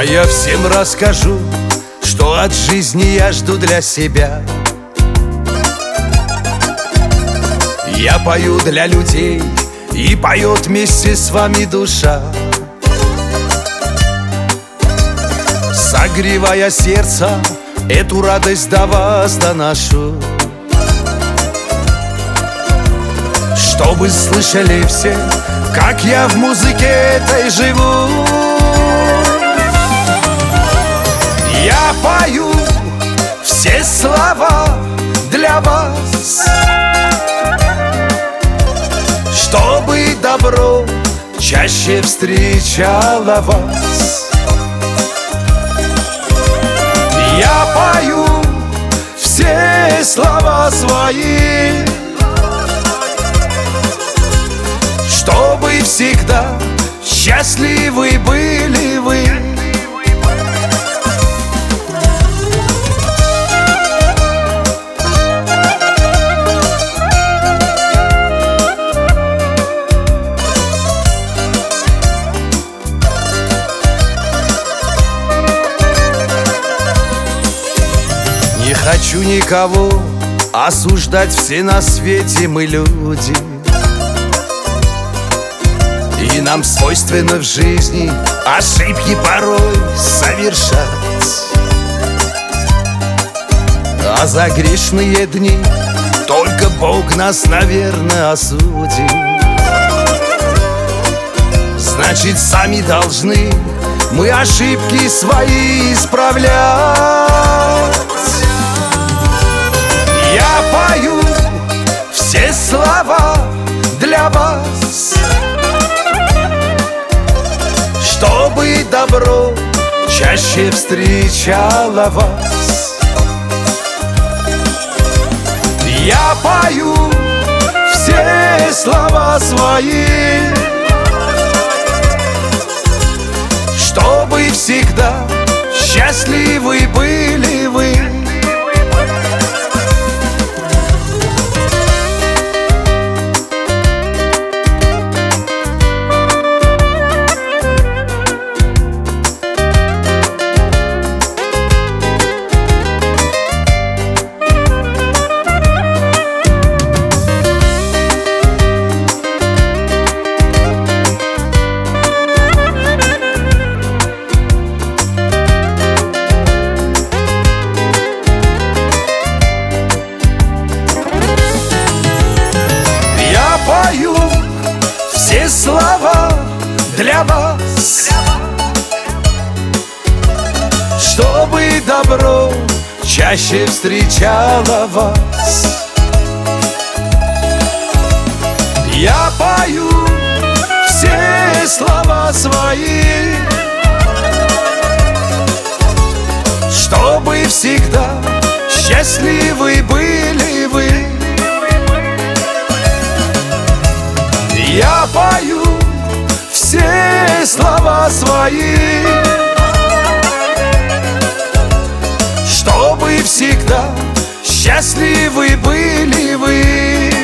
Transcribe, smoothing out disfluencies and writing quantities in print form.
я всем расскажу, что от жизни я жду для себя. Я пою для людей, и поет вместе с вами душа, согревая сердце, эту радость до вас доношу. Чтобы слышали все, как я в музыке этой живу. Я пою все слова для вас, чтобы добро чаще встречало вас. Я пою все слова свои, чтобы всегда счастливы были вы. Не хочу никого осуждать, все на свете мы люди, и нам свойственно в жизни ошибки порой совершать. А за грешные дни только Бог нас, наверное, осудит. Значит, сами должны мы ошибки свои исправлять. Я пою все слова для вас, чтобы добро чаще встречало вас. Я пою все слова свои, чтобы всегда счастливы были вы. Пою все слова для вас, чтобы добро чаще встречало вас. Я пою все слова свои, чтобы всегда счастливы были вы. Я пою все слова свои, чтобы всегда счастливы были вы.